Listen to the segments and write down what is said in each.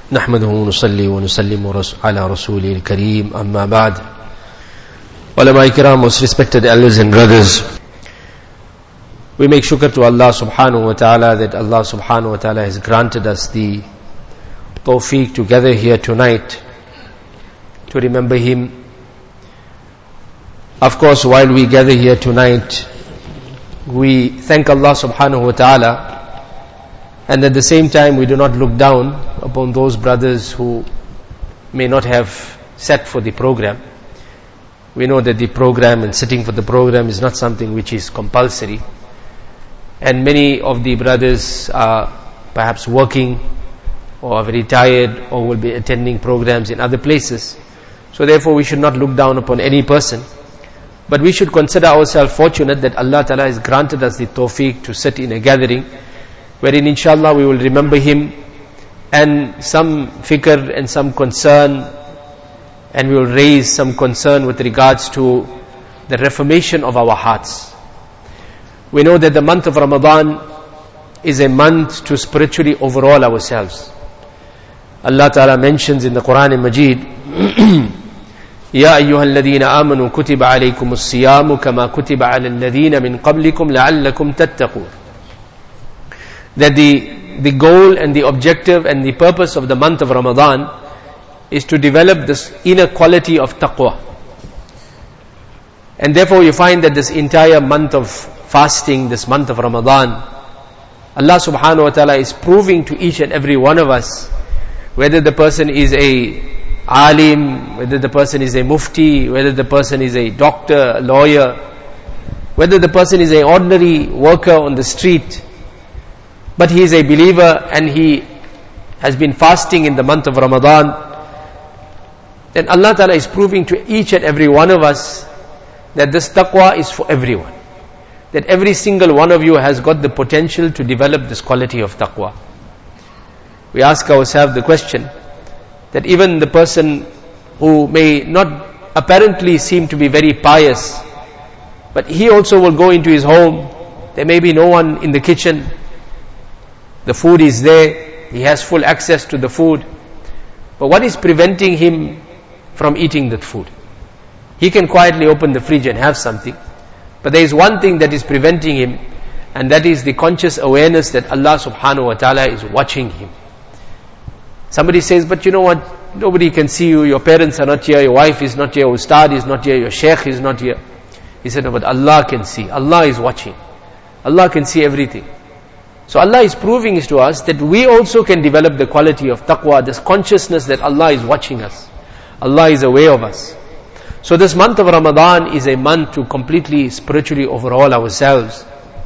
نحمده ونصلي ونسلم على رسوله الكريم أما بعد. Ulama Ikram, most respected elders and brothers, we make shukr to Allah subhanahu wa ta'ala that Allah subhanahu wa ta'ala has granted us the tawfiq to gather here tonight to remember Him. Of course, while we gather here tonight, we thank Allah subhanahu wa ta'ala, and at the same time we do not look down upon those brothers who may not have sat for the program. We know that the program and sitting for the program is not something which is compulsory, and many of the brothers are perhaps working or are very tired or will be attending programs in other places. So therefore we should not look down upon any person, but we should consider ourselves fortunate that Allah Ta'ala has granted us the tawfiq to sit in a gathering wherein inshallah we will remember Him and some fikr and some concern, and we will raise some concern with regards to the reformation of our hearts. We know that the month of Ramadan is a month to spiritually overhaul ourselves. Allah Ta'ala mentions in the Quran al-Majid, يَا أَيُّهَا الَّذِينَ آمَنُوا كُتِبَ عَلَيْكُمُ الصِّيَامُ كَمَا كُتِبَ عَلَى الَّذِينَ مِنْ قَبْلِكُمْ لَعَلَّكُمْ تَتَّقُونَ. That the goal and the objective and the purpose of the month of Ramadan is to develop this inner quality of taqwa. And therefore you find that this entire month of fasting, this month of Ramadan, Allah subhanahu wa ta'ala is proving to each and every one of us, whether the person is a alim, whether the person is a mufti, whether the person is a doctor, a lawyer, whether the person is an ordinary worker on the street, but he is a believer and he has been fasting in the month of Ramadan, then Allah Ta'ala is proving to each and every one of us that this taqwa is for everyone. That every single one of you has got the potential to develop this quality of taqwa. We ask ourselves the question that even the person who may not apparently seem to be very pious, but he also will go into his home, there may be no one in the kitchen, the food is there, he has full access to the food, but what is preventing him from eating that food? He can quietly open the fridge and have something, but there is one thing that is preventing him, and that is the conscious awareness that Allah subhanahu wa ta'ala is watching him. Somebody says, but you know what, nobody can see you, your parents are not here, your wife is not here, your ustad is not here, your sheikh is not here. He said, no, but Allah can see, Allah is watching, Allah can see everything. So Allah is proving it to us that we also can develop the quality of taqwa, this consciousness that Allah is watching us, Allah is aware of us. So this month of Ramadan is a month to completely spiritually overhaul ourselves,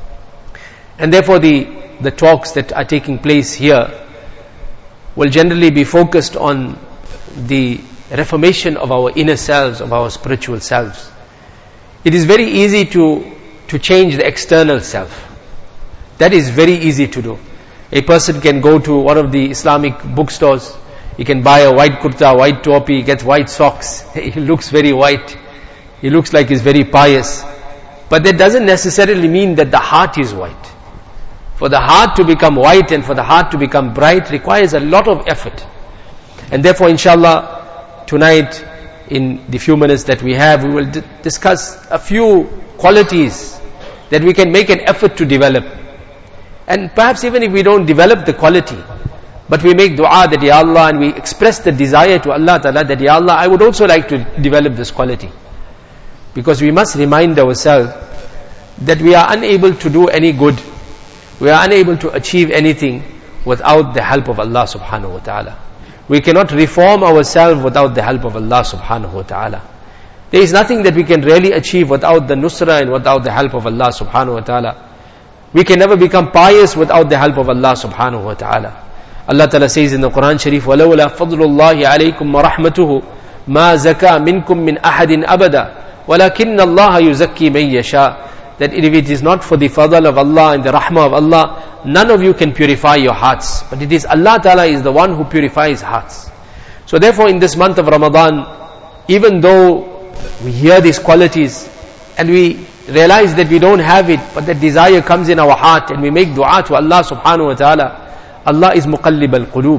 and therefore the talks that are taking place here will generally be focused on the reformation of our inner selves, of our spiritual selves. It is very easy to change the external self. That is very easy to do. A person can go to one of the Islamic bookstores, he can buy a white kurta, white topi, he gets white socks, he looks very white, he looks like he's very pious. But that doesn't necessarily mean that the heart is white. For the heart to become white and for the heart to become bright requires a lot of effort. And therefore inshallah, tonight in the few minutes that we have, we will discuss a few qualities that we can make an effort to develop. And perhaps even if we don't develop the quality, but we make dua that Ya Allah, and we express the desire to Allah Ta'ala that Ya Allah, I would also like to develop this quality. Because we must remind ourselves that we are unable to do any good, we are unable to achieve anything without the help of Allah subhanahu wa ta'ala. We cannot reform ourselves without the help of Allah subhanahu wa ta'ala. There is nothing that we can really achieve without the nusra and without the help of Allah subhanahu wa ta'ala. We can never become pious without the help of Allah subhanahu wa ta'ala. Allah Ta'ala says in the Quran Sharif, وَلَوْلَا فَضْلُ اللَّهِ عَلَيْكُمْ وَرَحْمَتُهُ مَا زَكَى مِنْكُمْ مِنْ أَحَدٍ أَبَدًا وَلَكِنَّ اللَّهَ يُزَكِّي مَنْ يَشَاءُ. That if it is not for the fadl of Allah and the rahmah of Allah, none of you can purify your hearts. But it is Allah Ta'ala is the one who purifies hearts. So therefore in this month of Ramadan, even though we hear these qualities and we realize that we don't have it, but that desire comes in our heart and we make dua to Allah subhanahu wa ta'ala, Allah is muqallib al-qulub.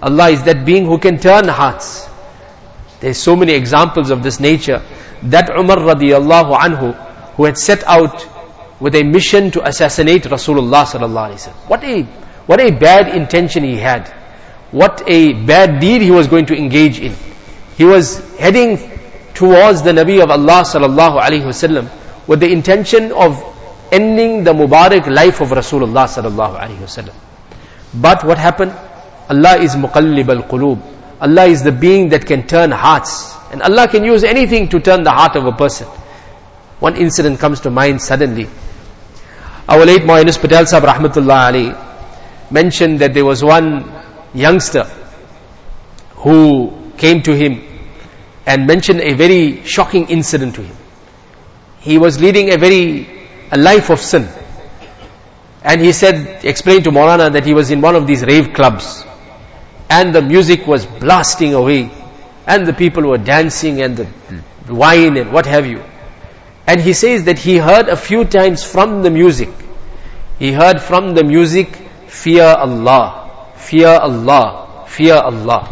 Allah is that being who can turn hearts. There's so many examples of this nature. That Umar radiallahu anhu, who had set out with a mission to assassinate Rasulullah sallallahu alaihi wasallam. What a bad intention he had. What a bad deed he was going to engage in. He was heading towards the Nabi of Allah sallallahu alaihi wasallam with the intention of ending the Mubarak life of Rasulullah sallallahu alaihi wasallam. But what happened? Allah is muqallib al-qulub. Allah is the being that can turn hearts. And Allah can use anything to turn the heart of a person. One incident comes to mind suddenly. Our late Maulana Yunus Patel Sahib rahmatullah alayhi mentioned that there was one youngster who came to him and mentioned a very shocking incident to him. He was leading a life of sin. And he explained to Maulana that he was in one of these rave clubs. And the music was blasting away. And the people were dancing and the wine and what have you. And he says that he heard a few times from the music. He heard from the music, fear Allah, fear Allah, fear Allah.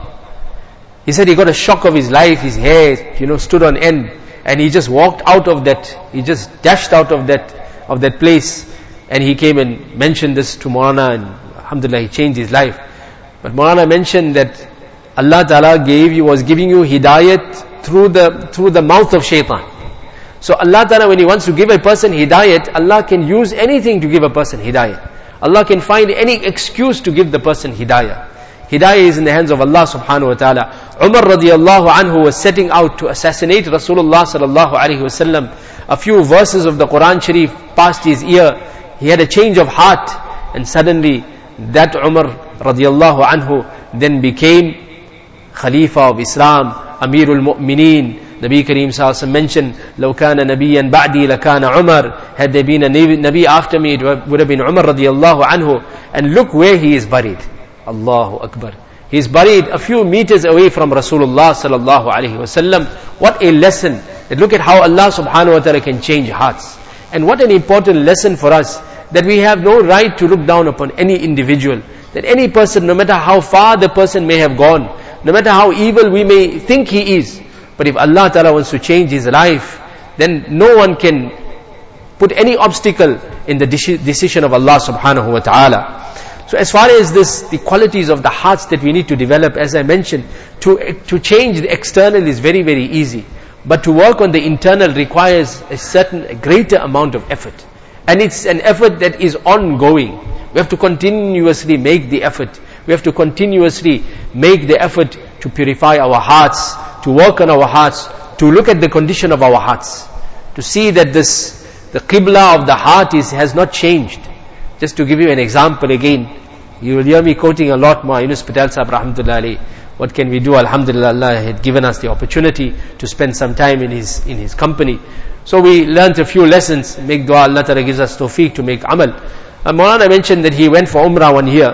He said he got a shock of his life, his hair, stood on end. And he just walked out of that, he just dashed out of that place. And he came and mentioned this to Maulana, and alhamdulillah he changed his life. But Maulana mentioned that Allah Ta'ala was giving you hidayat through the mouth of shaitan. So Allah Ta'ala, when He wants to give a person hidayat, Allah can use anything to give a person hidayat. Allah can find any excuse to give the person hidayah. Hidayah is in the hands of Allah subhanahu wa ta'ala. Umar radiallahu anhu was setting out to assassinate Rasulullah sallallahu alaihi wasallam. A few verses of the Quran Sharif passed his ear. He had a change of heart, and suddenly that Umar radiallahu anhu then became Khalifa of Islam, Amirul Mu'mineen. Nabi Kareem sallallahu alaihi wasallam mentioned, لو كان نبيا بعدي لكان عمر. Had there been a Nabi after me, it would have been Umar radiallahu anhu. And look where he is buried. Allahu Akbar. He is buried a few meters away from Rasulullah sallallahu alaihi wasallam. What a lesson. And look at how Allah subhanahu wa ta'ala can change hearts. And what an important lesson for us, that we have no right to look down upon any individual. That any person, no matter how far the person may have gone, no matter how evil we may think he is, but if Allah Ta'ala wants to change his life, then no one can put any obstacle in the decision of Allah subhanahu wa ta'ala. So as far as the qualities of the hearts that we need to develop, as I mentioned, to change the external is very, very easy. But to work on the internal requires a greater amount of effort. And it's an effort that is ongoing. We have to continuously make the effort. We have to continuously make the effort to purify our hearts, to work on our hearts, to look at the condition of our hearts, to see that the qibla of the heart has not changed. Just to give you an example again, you will hear me quoting a lot more, Yunus Patel Sahib rahmatullah alayhi. What can we do? Alhamdulillah, Allah had given us the opportunity to spend some time in his company. So we learnt a few lessons. Make dua, Allah Ta'ala gives us tawfiq to make amal. Maulana mentioned that he went for Umrah one year,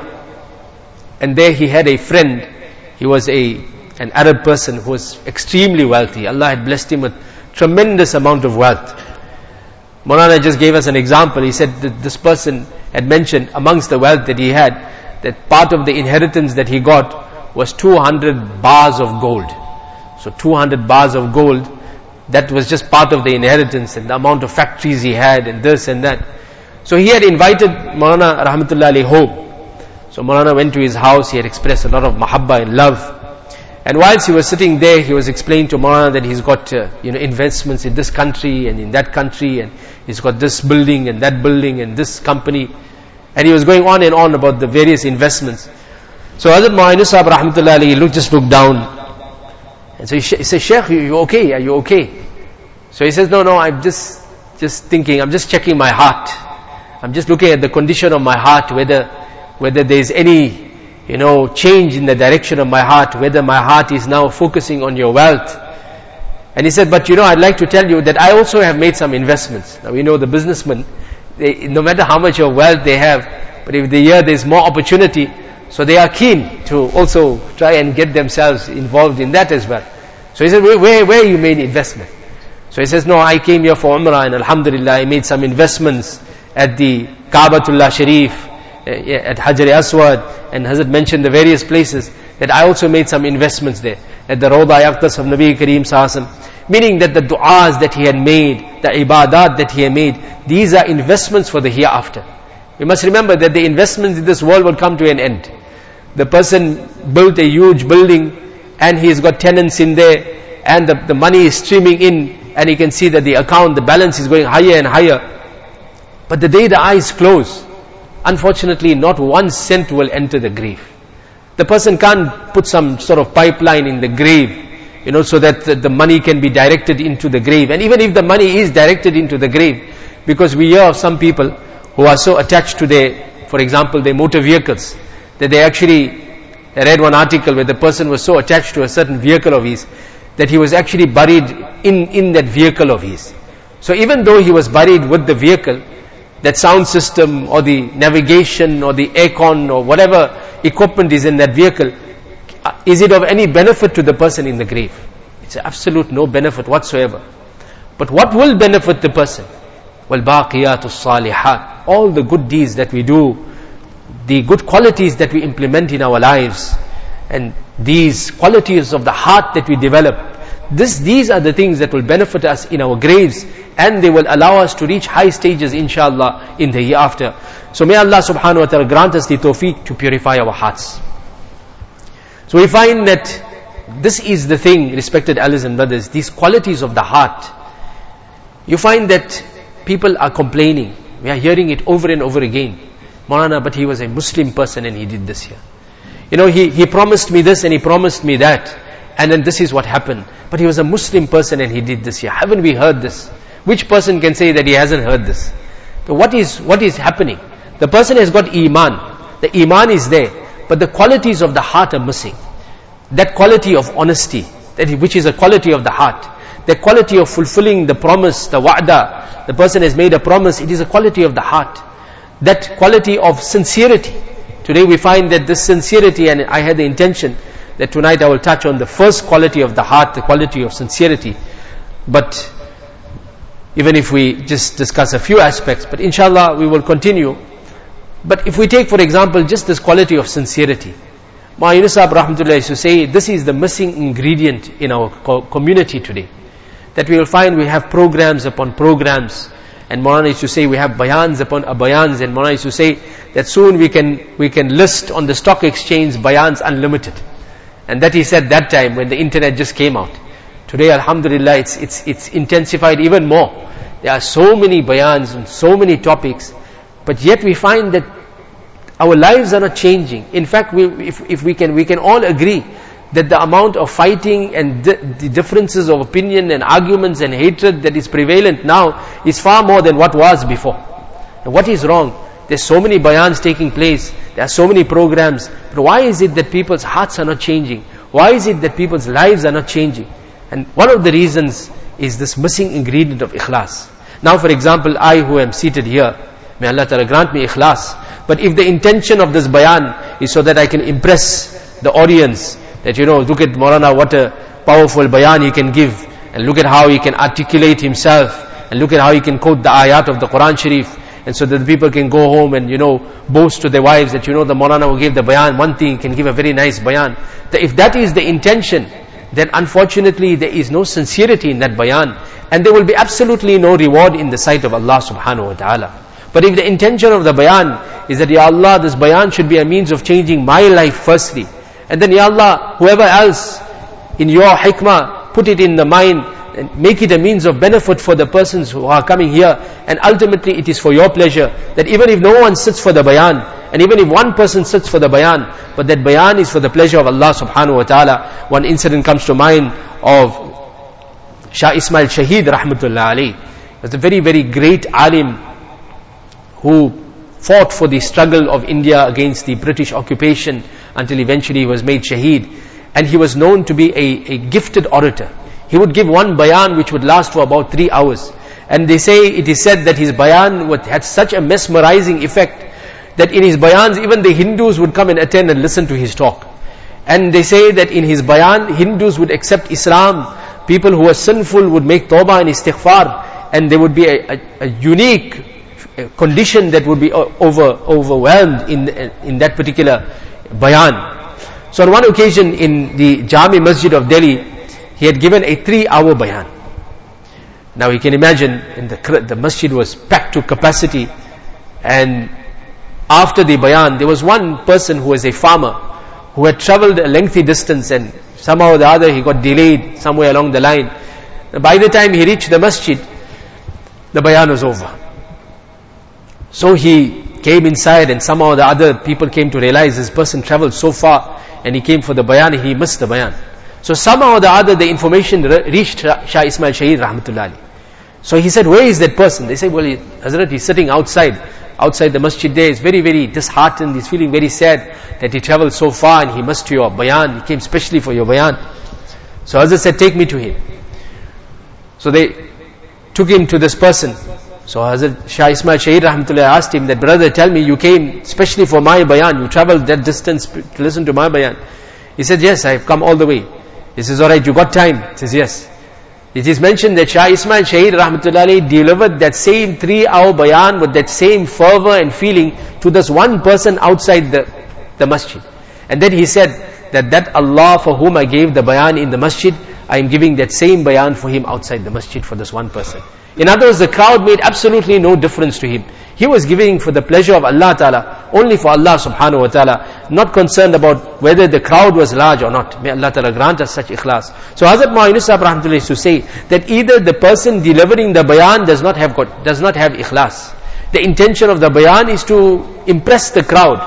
and there he had a friend. He was an Arab person who was extremely wealthy. Allah had blessed him with tremendous amount of wealth. Maulana just gave us an example. He said that this person had mentioned amongst the wealth that he had, that part of the inheritance that he got was 200 bars of gold. So 200 bars of gold, that was just part of the inheritance, and the amount of factories he had and this and that. So he had invited Maulana rahmatullah alayhi home. So Maulana went to his house. He had expressed a lot of mahabba and love. And whilst he was sitting there, he was explaining to Maulana that he's got investments in this country and in that country, and he's got this building and that building and this company. And he was going on and on about the various investments. So Hazrat Maulana Sahib rahmatullah alayhi just looked down, and so he said, Sheikh, you okay? Are you okay? So he says, no, I'm just thinking, I'm just checking my heart. I'm just looking at the condition of my heart, whether there's any change in the direction of my heart, whether my heart is now focusing on your wealth. And he said, but I'd like to tell you that I also have made some investments. Now we know the businessmen, no matter how much of wealth they have, but if they hear there's more opportunity, so they are keen to also try and get themselves involved in that as well. So he said, where you made investment? So he says, no, I came here for Umrah, and alhamdulillah I made some investments at the Kaabatullah Sharif, at Hajar Aswad, and Hazrat mentioned the various places. that I also made some investments there, at the Rawda Yaqtas of Nabi Kareem Sallallahu Alaihi Wasallam. Meaning that the du'as that he had made, the ibadat that he had made, these are investments for the hereafter. We must remember that the investments in this world will come to an end. The person built a huge building and he's got tenants in there, and the money is streaming in, and you can see that the account, the balance is going higher and higher. But the day the eyes close, unfortunately not 1 cent will enter the grave. The person can't put some sort of pipeline in the grave, so that the money can be directed into the grave. And even if the money is directed into the grave, because we hear of some people who are so attached to for example, their motor vehicles, that they actually, I read one article where the person was so attached to a certain vehicle of his, that he was actually buried in that vehicle of his. So even though he was buried with the vehicle, that sound system or the navigation or the aircon or whatever equipment is in that vehicle, is it of any benefit to the person in the grave? It's absolute no benefit whatsoever. But what will benefit the person? وَالْبَاقِيَاتُ الصَّالِحَاتِ, all the good deeds that we do, the good qualities that we implement in our lives, and these qualities of the heart that we develop, these are the things that will benefit us in our graves, and they will allow us to reach high stages, inshallah, in the hereafter. So may Allah subhanahu wa ta'ala grant us the tawfiq to purify our hearts. So we find that this is the thing, respected elders and brothers, these qualities of the heart. You find that people are complaining. We are hearing it over and over again. Maulana, but he was a Muslim person and he did this here. He promised me this and he promised me that, and then this is what happened. But he was a Muslim person and he did this here. Haven't we heard this? Which person can say that he hasn't heard this? But what is happening? The person has got iman. The iman is there, but the qualities of the heart are missing. That quality of honesty, which is a quality of the heart. The quality of fulfilling the promise, the wa'da. The person has made a promise, it is a quality of the heart. That quality of sincerity. Today we find that this sincerity, and I had the intention that tonight I will touch on the first quality of the heart, the quality of sincerity. But even if we just discuss a few aspects, but inshallah we will continue. But if we take, for example, just this quality of sincerity, Ma Yunus Sahib Rahmatullah used to say, this is the missing ingredient in our community today. That we will find we have programs upon programs, and Maulana used to say we have bayans upon bayans, and Maulana used to say that soon we can list on the stock exchange bayans unlimited. And that he said that time when the internet just came out. Today, alhamdulillah, it's intensified even more. There are so many bayans and so many topics, but yet we find that our lives are not changing. In fact, if we can all agree that the amount of fighting and the differences of opinion and arguments and hatred that is prevalent now is far more than what was before. And what is wrong? There's so many bayans taking place, there are so many programs, but why is it that people's hearts are not changing? Why is it that people's lives are not changing? And one of the reasons is this missing ingredient of ikhlas. Now for example, I who am seated here, may Allah Ta'ala grant me ikhlas, but if the intention of this bayan is so that I can impress the audience, that look at Maulana, what a powerful bayan he can give, and look at how he can articulate himself, and look at how he can quote the ayat of the Quran Sharif, and so that the people can go home and boast to their wives that the Maulana who gave the bayan, one thing can give a very nice bayan. If that is the intention, then unfortunately there is no sincerity in that bayan, and there will be absolutely no reward in the sight of Allah subhanahu wa ta'ala. But if the intention of the bayan is that, Ya Allah, this bayan should be a means of changing my life firstly, and then Ya Allah, whoever else in your hikmah, put it in the mind and make it a means of benefit for the persons who are coming here, and ultimately it is for your pleasure, that even if no one sits for the bayan, and even if one person sits for the bayan, but that bayan is for the pleasure of Allah subhanahu wa ta'ala. One incident comes to mind of Shah Ismail Shaheed rahmatullah alayhi. He was a very, very great alim who fought for the struggle of India against the British occupation until eventually he was made shaheed. And he was known to be a gifted orator. He would give one bayan which would last for about 3 hours. And it is said that his bayan had such a mesmerizing effect that in his bayans even the Hindus would come and attend and listen to his talk. And they say that in his bayan, Hindus would accept Islam, people who were sinful would make tawbah and istighfar, and there would be a unique condition that would be overwhelmed in that particular bayan. So on one occasion in the Jami Masjid of Delhi, he had given a 3-hour bayan. Now you can imagine, the masjid was packed to capacity, and after the bayan, there was one person who was a farmer, who had travelled a lengthy distance, and somehow or the other he got delayed somewhere along the line. By the time he reached the masjid, the bayan was over. So he came inside, and somehow or the other people came to realize this person travelled so far, and he came for the bayan, and he missed the bayan. So somehow or the other the information reached Shah Ismail Shaheed Rahmatullah Ali. So he said, where is that person? They said, well, Hazrat, he's sitting outside the masjid there. He's very, very disheartened. He's feeling very sad that he travelled so far and he missed your bayan. He came specially for your bayan. So Hazrat said, take me to him. So they took him to this person. So Hazrat Shah Ismail Shaheed Rahmatullah asked him that, brother, tell me, you came specially for my bayan. You travelled that distance to listen to my bayan. He said, yes, I've come all the way. He says, alright, you got time? He says, yes. It is mentioned that Shah Ismail Shaheed Rahmatullah Ali delivered that same 3-hour bayan with that same fervor and feeling to this one person outside the masjid. And then he said that Allah for whom I gave the bayan in the masjid, I am giving that same bayan for him outside the masjid for this one person. In other words, the crowd made absolutely no difference to him. He was giving for the pleasure of Allah Ta'ala, only for Allah Subhanahu Wa Ta'ala, not concerned about whether the crowd was large or not. May Allah Ta'ala grant us such ikhlas. So Hazrat Ma'in Sahib Rahmatullah used to say that either the person delivering the bayan does not have ikhlas. The intention of the bayan is to impress the crowd.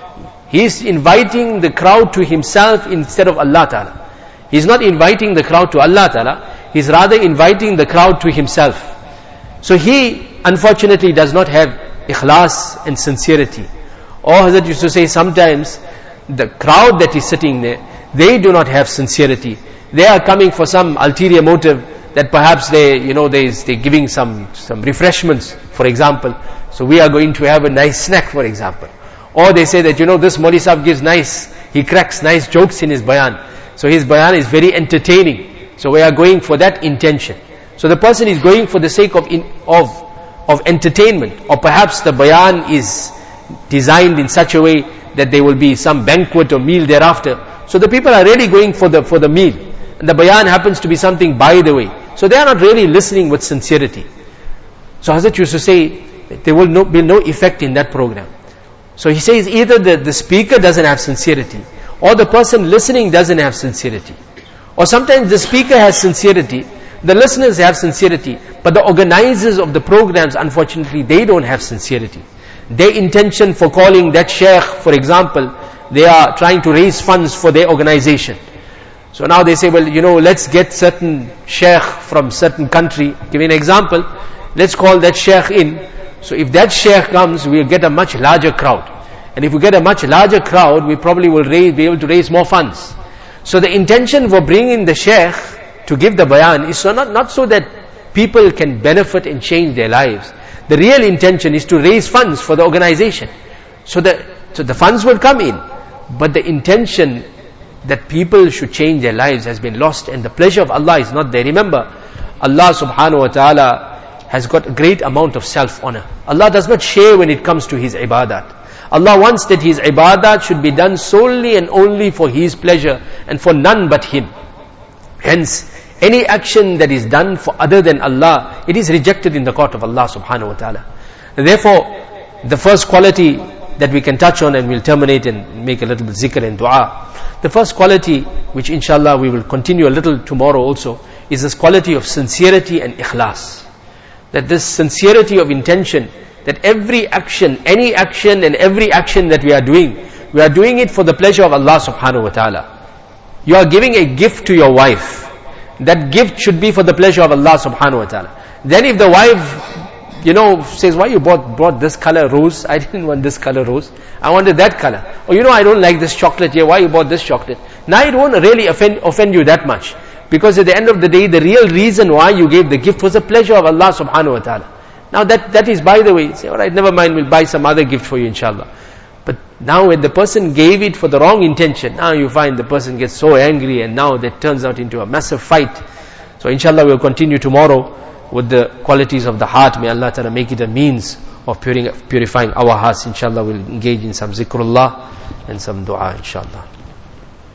He is inviting the crowd to himself instead of Allah Ta'ala. He is not inviting the crowd to Allah Ta'ala, he is rather inviting the crowd to himself. So he unfortunately does not have ikhlas and sincerity. Or Hazrat used to say sometimes the crowd that is sitting there, they do not have sincerity. They are coming for some ulterior motive, that perhaps they're giving some refreshments, for example. So we are going to have a nice snack, for example. Or they say that, this Maulvi Sahib he cracks nice jokes in his bayan. So his bayan is very entertaining. So we are going for that intention. So the person is going for the sake of entertainment, or perhaps the bayan is designed in such a way that there will be some banquet or meal thereafter. So the people are really going for the meal, and the bayan happens to be something by the way. So they are not really listening with sincerity. So Hazrat used to say that there will be no effect in that program. So he says either the speaker doesn't have sincerity, or the person listening doesn't have sincerity. Or sometimes the speaker has sincerity, the listeners have sincerity, but the organizers of the programs, unfortunately, they don't have sincerity. Their intention for calling that sheikh, for example, they are trying to raise funds for their organization. So now they say, well, let's get certain sheikh from certain country. Give an example. Let's call that sheikh in. So if that sheikh comes, we'll get a much larger crowd. And if we get a much larger crowd, we probably will be able to raise more funds. So the intention for bringing the sheikh to give the bayan is not so that people can benefit and change their lives. The real intention is to raise funds for the organization. So the funds will come in, but the intention that people should change their lives has been lost, and the pleasure of Allah is not there. Remember, Allah Subhanahu Wa Ta'ala has got a great amount of self-honor. Allah does not share when it comes to His ibadat. Allah wants that His ibadat should be done solely and only for His pleasure and for none but Him. Hence, any action that is done for other than Allah, it is rejected in the court of Allah Subhanahu Wa Ta'ala. Therefore, the first quality that we can touch on, and we'll terminate and make a little bit zikr and dua. The first quality, which inshallah we will continue a little tomorrow also, is this quality of sincerity and ikhlas. That this sincerity of intention, that every action, any action and every action that we are doing it for the pleasure of Allah Subhanahu Wa Ta'ala. You are giving a gift to your wife. That gift should be for the pleasure of Allah Subhanahu Wa Ta'ala. Then if the wife says, why you brought this color rose? I didn't want this color rose. I wanted that color. Or I don't like this chocolate here. Why you bought this chocolate? Now it won't really offend you that much. Because at the end of the day, the real reason why you gave the gift was the pleasure of Allah Subhanahu Wa Ta'ala. Now that is by the way. Say, alright, never mind, we'll buy some other gift for you inshallah. But now when the person gave it for the wrong intention, now you find the person gets so angry, and now that turns out into a massive fight. So inshallah we'll continue tomorrow with the qualities of the heart. May Allah Ta'ala make it a means of purifying our hearts. Inshallah we'll engage in some zikrullah and some dua inshallah.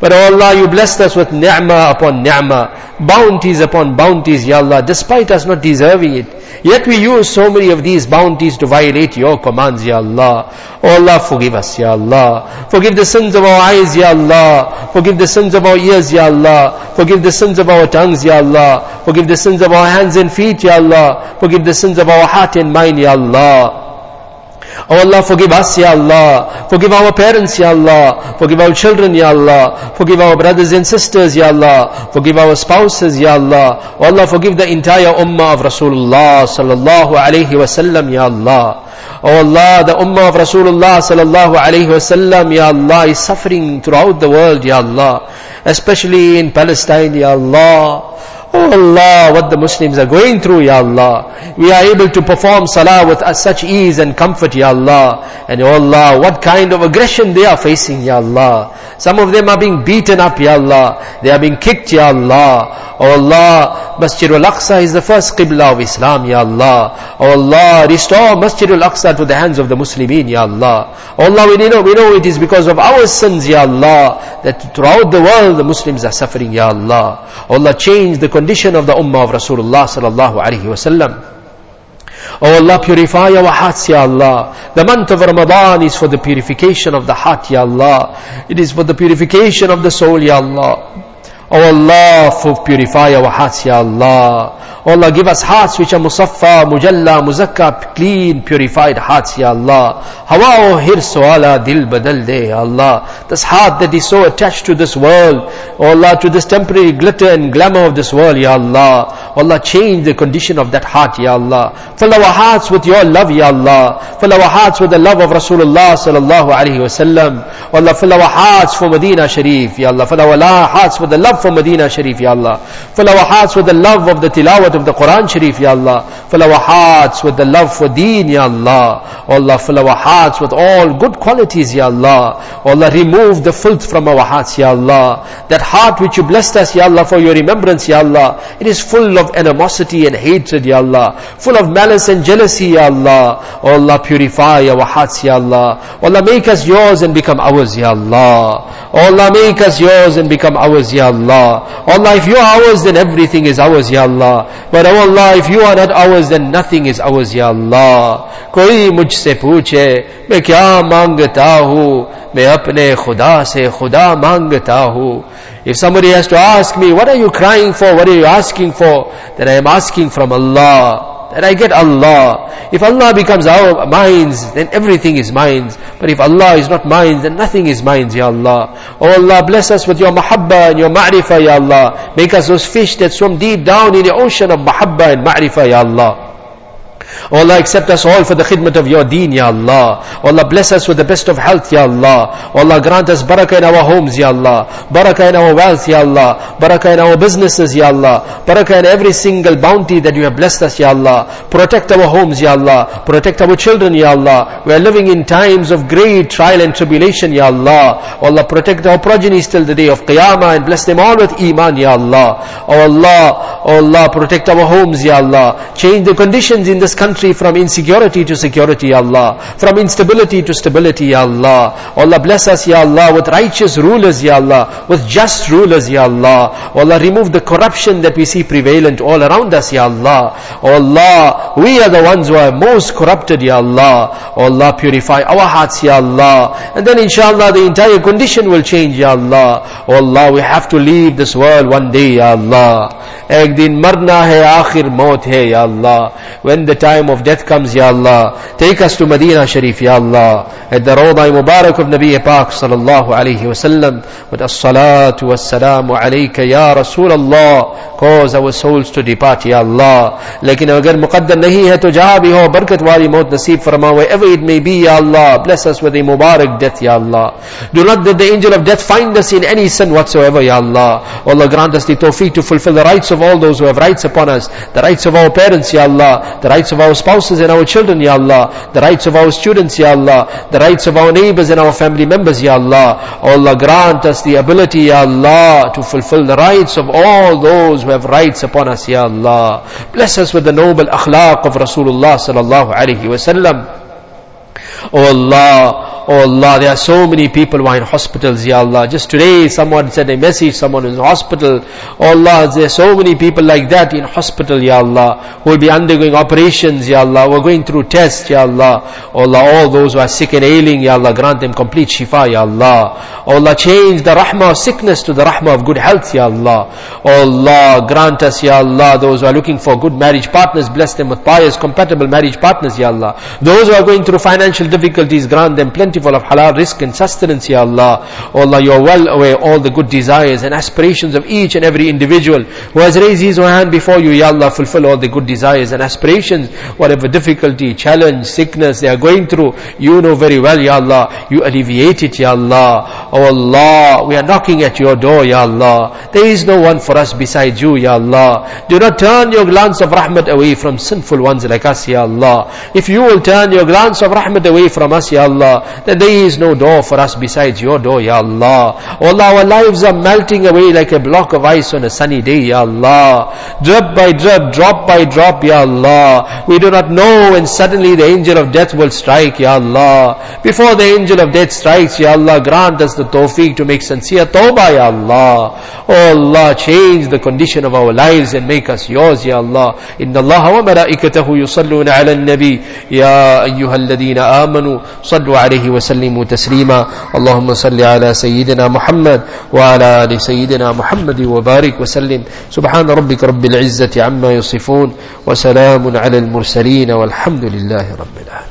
But oh Allah, you blessed us with ni'mah upon ni'mah, bounties upon bounties, Ya Allah, despite us not deserving it. Yet we use so many of these bounties to violate your commands, Ya Allah. Oh Allah, forgive us, Ya Allah. Forgive the sins of our eyes, Ya Allah. Forgive the sins of our ears, Ya Allah. Forgive the sins of our tongues, Ya Allah. Forgive the sins of our hands and feet, Ya Allah. Forgive the sins of our heart and mind, Ya Allah. Oh Allah, forgive us, Ya Allah. Forgive our parents, Ya Allah. Forgive our children, Ya Allah. Forgive our brothers and sisters, Ya Allah. Forgive our spouses, Ya Allah. Oh Allah, forgive the entire ummah of Rasulullah sallallahu alayhi wa sallam, Ya Allah. Oh Allah, the ummah of Rasulullah sallallahu alayhi wa sallam, Ya Allah, is suffering throughout the world, Ya Allah. Especially in Palestine, Ya Allah. Oh Allah, what the Muslims are going through, Ya Allah. We are able to perform salah with such ease and comfort, Ya Allah. And oh Allah, what kind of aggression they are facing, Ya Allah. Some of them are being beaten up, Ya Allah. They are being kicked, Ya Allah. Oh Allah, Masjid al-Aqsa is the first Qibla of Islam, Ya Allah. Oh Allah, restore Masjid al-Aqsa to the hands of the Muslimin, Ya Allah. Oh Allah, we know it is because of our sins, Ya Allah, that throughout the world the Muslims are suffering, Ya Allah. Oh Allah, change the condition of the ummah of Rasulullah sallallahu alaihi wasallam. Oh Allah, purify our hearts, Ya Allah. The month of Ramadan is for the purification of the heart, Ya Allah. It is for the purification of the soul, Ya Allah. Oh Allah, purify our hearts, Ya Allah. Oh Allah, give us hearts which are musaffa, mujalla, muzakka, clean, purified hearts, Ya Allah. Hawa o hirs wala dil badal de, Ya Allah. This heart that is so attached to this world, oh Allah, to this temporary glitter and glamour of this world, Ya Allah. Oh Allah, change the condition of that heart, Ya Allah. Fill our hearts with your love, Ya Allah. Fill our hearts with the love of Rasulullah sallallahu alaihi wasallam. Oh Allah, fill our hearts for Medina Sharif, Ya Allah. Fill our hearts with the love for Medina Sharif, Ya Allah. Fill our hearts with the love of the tilawat of the Quran Sharif, Ya Allah. Fill our hearts with the love for deen, Ya Allah. Oh Allah, fill our hearts with all good qualities, Ya Allah. Oh Allah, remove the filth from our hearts, Ya Allah. That heart which you blessed us, Ya Allah, for your remembrance, Ya Allah, it is full of animosity and hatred, Ya Allah. Full of malice and jealousy, Ya Allah. Oh Allah, purify our hearts, Ya Allah. Oh Allah, make us yours and become ours, Ya Allah. Oh Allah, make us yours and become ours, Ya Allah. Oh Allah, if you are ours, then everything is ours, Ya Allah. But oh Allah, if you are not ours, then nothing is ours, Ya Allah. कोई मुझसे पूछे मैं क्या मांगता हूँ, मैं अपने खुदा से खुदा मांगता हूँ. If somebody has to ask me, what are you crying for, what are you asking for, then I am asking from Allah, that I get Allah. If Allah becomes our minds, then everything is minds. But if Allah is not minds, then nothing is minds, Ya Allah. Oh Allah, bless us with your mahabbah and your ma'rifah, Ya Allah. Make us those fish that swim deep down in the ocean of mahabbah and ma'rifah, Ya Allah. Oh Allah, accept us all for the khidmat of your deen, Ya Allah. Oh Allah, bless us with the best of health, Ya Allah. Oh Allah, grant us barakah in our homes, Ya Allah. Barakah in our wealth, Ya Allah. Barakah in our businesses, Ya Allah. Barakah in every single bounty that you have blessed us, Ya Allah. Protect our homes, Ya Allah. Protect our children, Ya Allah. We are living in times of great trial and tribulation, Ya Allah. Oh Allah, protect our progeny till the day of Qiyamah and bless them all with Iman, Ya Allah. Oh Allah, protect our homes, Ya Allah. Change the conditions in this country from insecurity to security, Ya Allah. From instability to stability, Ya Allah. Allah, bless us, Ya Allah, with righteous rulers, Ya Allah. With just rulers, Ya Allah. Allah, remove the corruption that we see prevalent all around us, Ya Allah. Allah, we are the ones who are most corrupted, Ya Allah. Allah, purify our hearts, Ya Allah. And then inshallah the entire condition will change, Ya Allah. Allah, we have to leave this world one day, Ya Allah. एक दिन मरना है, आखिर मौत है, Ya Allah. When the time of death comes, Ya Allah, take us to Medina Sharif, Ya Allah, at the Rawda Mubarak of Nabi Pak sallallahu alayhi wasallam, with as-salatu was-salamu alayka ya Rasulallah. Cause our souls to depart, Ya Allah. Lekin agar muqaddar nahi hai to jaha bhi ho, barakat wali maut naseeb farma, wherever it may be, Ya Allah. Bless us with a Mubarak death, Ya Allah. Do not let the angel of death find us in any sin whatsoever, Ya Allah. Allah, grant us the tawfiq to fulfill the rights of all those who have rights upon us, the rights of our parents, Ya Allah, the rights of our spouses and our children, Ya Allah, the rights of our students, Ya Allah, the rights of our neighbors and our family members, Ya Allah. Allah, grant us the ability, Ya Allah, to fulfill the rights of all those who have rights upon us, Ya Allah. Bless us with the noble akhlaq of Rasulullah sallallahu alaihi wasallam. Oh Oh Allah, there are so many people who are in hospitals, Ya Allah. Just today someone sent a message, someone who's in hospital. Oh Allah, there are so many people like that in hospital, Ya Allah, who will be undergoing operations, Ya Allah, who are going through tests, Ya Allah. Oh Allah, all those who are sick and ailing, Ya Allah, grant them complete shifa, Ya Allah. Oh Allah, change the rahmah of sickness to the rahmah of good health, Ya Allah. Oh Allah, grant us, Ya Allah, those who are looking for good marriage partners, bless them with pious, compatible marriage partners, Ya Allah. Those who are going through financial difficulties, grant them plentiful of halal rizq and sustenance, Ya Allah. Oh Allah, You are well aware all the good desires and aspirations of each and every individual who has raised his hand before You, Ya Allah. Fulfill all the good desires and aspirations, whatever difficulty, challenge, sickness they are going through, You know very well, Ya Allah. You alleviate it, Ya Allah. Oh Allah, we are knocking at Your door, Ya Allah. There is no one for us besides You, Ya Allah. Do not turn Your glance of rahmat away from sinful ones like us, Ya Allah. If You will turn Your glance of rahmat away from us, Ya Allah, then there is no door for us besides Your door, Ya Allah. Oh Allah, our lives are melting away like a block of ice on a sunny day, Ya Allah. Drop by drop, Ya Allah. We do not know when suddenly the angel of death will strike, Ya Allah. Before the angel of death strikes, Ya Allah, grant us the tawfiq to make sincere tawbah, Ya Allah. Oh Allah, change the condition of our lives and make us Yours, Ya Allah. Inna Allah wa malaikatahu yusalluna ala an-nabi ya ayyuhalladhina amanu sallu alayhi wa sallimu taslima. Allahumma salli ala sayyidina Muhammad wa ala ali sayyidina Muhammad wa barik wa sallim. Subhana rabbika rabbil izzati amma yasifun wa salamun ala al-mursaleen walhamdulillahi rabbil alamin.